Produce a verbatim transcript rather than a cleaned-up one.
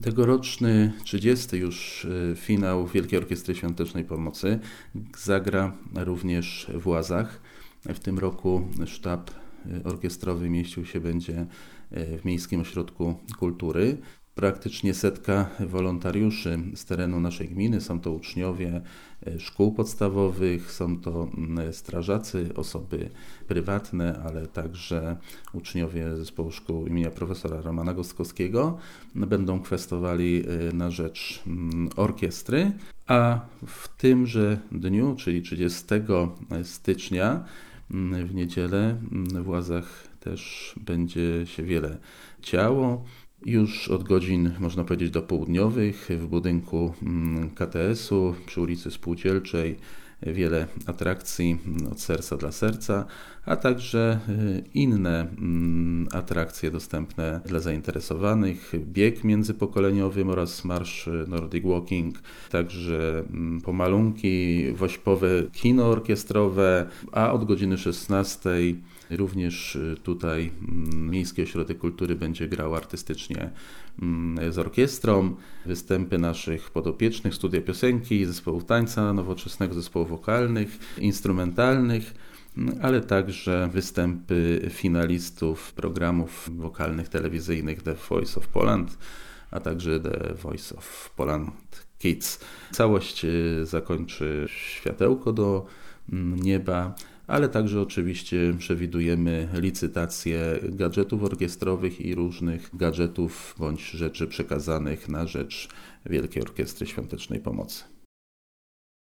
Tegoroczny trzydziesty już finał Wielkiej Orkiestry Świątecznej Pomocy zagra również w Łazach. W tym roku sztab orkiestrowy mieścił się będzie w Miejskim Ośrodku Kultury. Praktycznie setka wolontariuszy z terenu naszej gminy. Są to uczniowie szkół podstawowych, są to strażacy, osoby prywatne, ale także uczniowie zespołu szkół imienia profesora Romana Gostkowskiego. Będą kwestowali na rzecz orkiestry, a w tymże dniu, czyli trzydziestego stycznia, w niedzielę w Łazach też będzie się wiele działo. Już od godzin, można powiedzieć, do południowych w budynku K T S-u przy ulicy Spółdzielczej wiele atrakcji od serca dla serca, a także inne atrakcje dostępne dla zainteresowanych, bieg międzypokoleniowy oraz marsz Nordic Walking, także pomalunki, wośpowe kino orkiestrowe, a od godziny szesnastej również tutaj Miejski Ośrodek Kultury będzie grał artystycznie z orkiestrą, występy naszych podopiecznych, studia piosenki, zespołów tańca nowoczesnego, zespołów wokalnych, instrumentalnych, ale także występy finalistów programów wokalnych telewizyjnych The Voice of Poland, a także The Voice of Poland Kids. Całość zakończy światełko do nieba, ale także oczywiście przewidujemy licytację gadżetów orkiestrowych i różnych gadżetów bądź rzeczy przekazanych na rzecz Wielkiej Orkiestry Świątecznej Pomocy.